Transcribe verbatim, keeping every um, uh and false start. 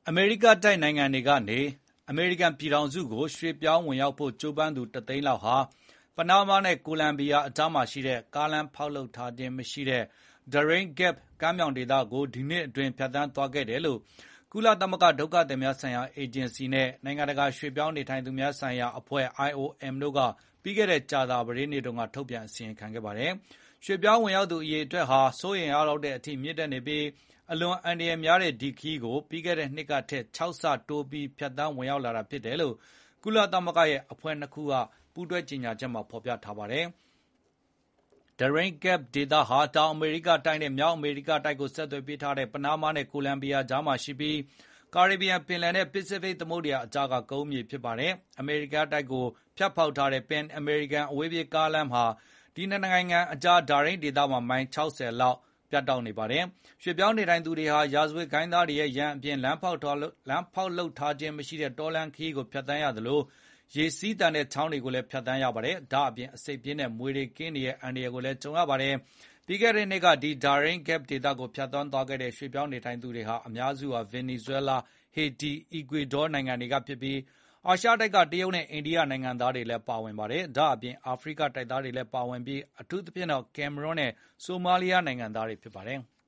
အမေရိကတိုက်နိုင်ငံတွေကနေအမေရိကန်ပြည်ထောင်စုကိုရွှေ့ပြောင်းဝင်ရောက်ဖို့ကြိုးပမ်းသူတသိန်းလောက်ဟာပနားမားနဲ့ကိုလံဘီယာအကြားမှာရှိတဲ့ကားလမ်းဖောက်လုပ်ထားခြင်းမရှိတဲ့ Darien Gap ကမ်းမြောင်ဒေသကိုဒီနှစ်အတွင်းဖြတ်သန်းသွားခဲ့တယ်လို့ကုလသမဂ္ဂဒုက္ခသည်များဆိုင်ရာအေဂျင်စီနဲ့နိုင်ငံတကာရွှေ့ပြောင်းနေထိုင်သူများဆိုင်ရာအဖွဲ့ အိုင် အို အမ် တို့ကပြီးခဲ့တဲ့ကြာသပတေးနေ့တုန်းကထုတ်ပြန်အစီရင်ခံခဲ့ပါတယ်။ရွှေ့ပြောင်းဝင်ရောက်သူအရေအတွက်ဟာစိုးရိမ်ရလောက်တဲ့အထိမြင့်တက်နေပြီးအလွန်အန္တရာယ်များတဲ့ဒီခရီးကိုပြီးခဲ့တဲ့နှစ်ကထက်ခြောက်ဆတိုးပြီးဖြတ်သန်းဝင်ရောက်လာတာဖြစ်တယ်လို့ကုလသမဂ္ဂရဲ့အဖွဲ့နှစ်ခုကပူးတွဲကြေညာချက်မှာဖော်ပြထားပါတယ်။ Darien Gap ဒေသဟာတောင်အမေရိကတိုက်နဲ့မြောက်အမေရိကတိုက်ကိုဆက်သွယ်ပေးထားတဲ့ပနားမားနဲ့ကိုလံဘီယာကြားမှာရှိပြီးကာရစ်ဘီယံပင်လယ်နဲ့ပစိဖိတ်သမုဒ္ဒရာအကြားကကုန်းမြေဖြစ်ပါတယ်။အမေရိကတိုက်ကိုဖြတ်ဖောက်ထားတဲ့ Pan American အဝေးပြေးကားလမ်းဟာဒီနှစ်နိုင်ငံအကြား Darien ဒေသမှာမိုင်ခြောက်ဆယ်လောက်ပြတ်တောက်နေပါတယ်။ရွှေ့ပြောင်းနေထိုင်သူတွေဟာရာဇဝတ်ဂိုဏ်းသားတွေရဲ့ရန်အပြင်လမ်းဖောက်လမ်းဖောက်လုပ်ထားခြင်းမရှိတဲ့တောလမ်းခရီးကိုဖြတ်သန်းရသလိုရေစီးတန်တဲ့ချောင်းတွေကိုလည်းဖြတ်သန်းရပါတယ်။ဒါ့အပြင်အဆိပ်ပြင်းတဲ့မြွေတွေကင်းတွေရဲ့အန္တရာယ်ကိုလည်းကြုံရပါတယ်။ပြီးခဲ့တဲ့နှစ်ကဒီ Darien Gap ဒေသကိုဖြတ်သန်းသွားခဲ့တဲ့ရွှေ့ပြောင်းနေထိုင်သူတွေဟာအများစုဟာဗင်နီဇွဲလား၊ ဟေတီ၊ အီကွေဒေါနိုင်ငံတွေကဖြစ်ပြီးအာရှတိုက်ကတရုတ်နဲ့အိန္ဒိယနိုင်ငံသားတွေလည်းပါဝင်ပါတယ်။ဒါ့အပြင်အာဖရိကတိုက်သားတွေလည်းပါဝင်ပြီးအထူးသဖြင့်ကင်မရွန်းနဲ့ဆိုမာလီယာနိုင်ငံသားတွေဖြစ်ပါတယ်။